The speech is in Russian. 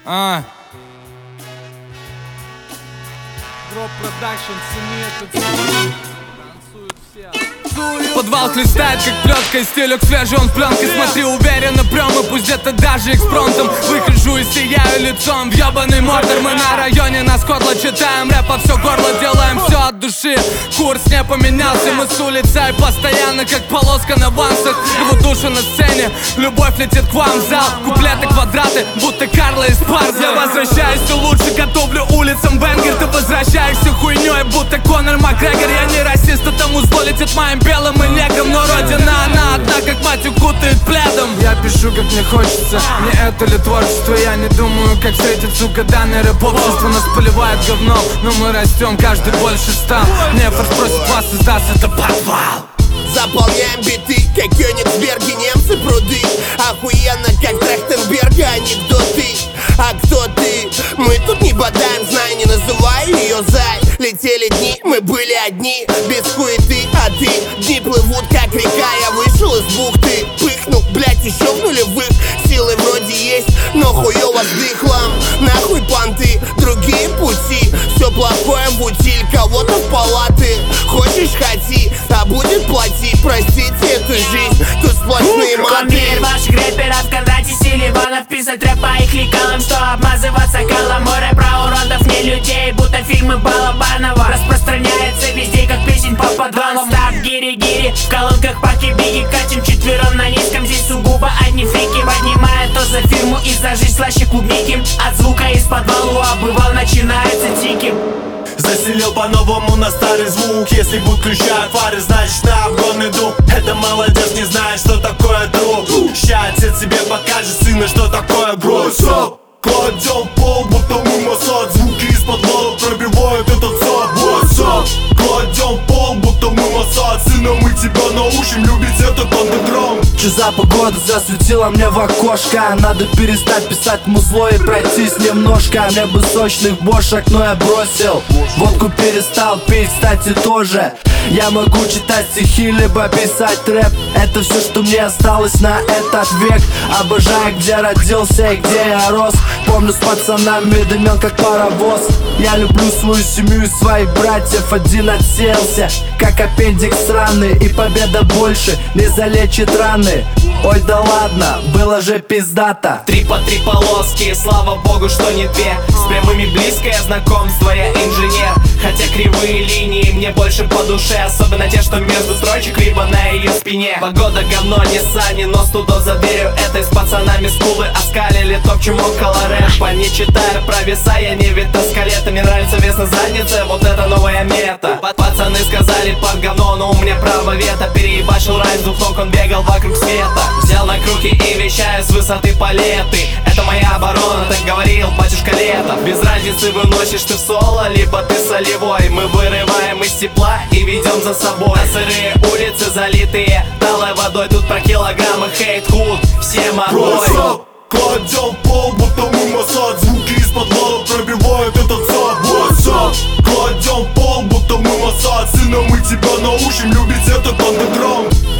Дроп продакшн, цени этот стиль. Танцуют все. Подвал хлестает, как плетка, и стилек свежий, он пленкой. Смотри уверенно прям, и пусть где-то даже экспромтом. Выхожу и сияю лицом в ебаный мордор. Мы на районе, на Скотла читаем рэп во все горло, делаем все от души. Курс не поменялся, мы с улицей постоянно, как полоска на вансах. Его душа на сцене, любовь летит к вам в зал. Куплеты, квадраты, будто Карла из Парза. Я возвращаюсь все лучше, готовлю улицам бенгер. Ты возвращаешься хуйней, будто Конор Макгрегор. Я не расист, а тому зло летит моим белым и негром. Но родина, она одна, как мать укутает пледом. Я пишу, как мне хочется, не это ли творчество? Я не думаю, как встретить, сука, данное рэп-общество. Нас поливает говном, но мы растем, каждый больше стал. Нефорс просит вас создаст это подвал. Заполняем биты, как Кёнигсберги, немцы пруды. Охуенно, как Трахтенберга, анекдоты. А кто ты? Мы тут не бодаем, знай, не называй ее зай. Летели дни, мы были одни, без хуеты. А ты? Дни плывут, как река, я вышел из бухты. Пыхнул, блять, еще в нулевых. Силы вроде есть, но хуёво с дыхлом. Нахуй понты, другие пути. Все плохое в утиль, кого-то в палаты. Хочешь, хоти, а будет платить. Простите эту жизнь, тут сплошные маты. Мир ваших рэперов, Кондратий, Селиванов. Писать рэп по их лекалам, что обмазываться колом. Море про уродов, не людей, будто фильмы Балабанова. Распространяется везде, как песень по подвалам. Старт, гири-гири, в колонках паки-биги. Катим четвером на низком, здесь сугубо одни фрики. Поднимает то за фирму и за жизнь слаще клубники. От звука из подвала обывал, начинается тики. Заселил по-новому на старый звук. Если будут включать фары, значит на обгон иду. Это молодежь не знает, что такое друг. Ща отец тебе покажет, сына, что такое брось. Кладем пол, будто мы массад. Звуки из подвала пробивают этот сад. Кладем пол, будто мы массад. Сына, мы тебя научим любить этот андеграунд. Чё за погода засветила мне в окошко? Надо перестать писать музло и пройтись немножко. Мне бы сочных бошек, но я бросил. Водку перестал пить, кстати, тоже. Я могу читать стихи, либо писать рэп. Это все, что мне осталось на этот век. Обожаю, где родился и где я рос. Помню, с пацанами дымел, как паровоз. Я люблю свою семью и своих братьев. Один отселся, как аппендикс сраный. И победа больше не залечит раны. Ой, да ладно, было же пиздато. 3 по 3 полоски, слава богу, что не 2. С прямыми близкое знакомство, я инженер. Хотя кривые линии мне больше по душе. Особенно те, что между строчек, либо на ее спине. Погода говно, не сани, но студо за дверью. Это с пацанами скулы оскалили, топчем около рэпа. Не читая про веса, я не витоскалета. Мне нравится вес на заднице, вот это новая мета. Пацаны сказали под говно, но у меня право вето. Переебашил райм с 2 ног, он бегал вокруг света. Взял на круги и вещаю с высоты палеты. Это моя оборона, так говорил батюшка Летов. Без разницы, выносишь ты в соло, либо ты солевой. Мы вырываем из тепла и ведем за собой. На сырые улицы, залитые талой водой. Тут про килограммы хейт-худ, всем отбой. Кладем пол, будто мы массад. Звуки из подвала пробивают этот сад. Кладем пол, будто мы массад. Сына, мы тебя научим любить этот андеграунд.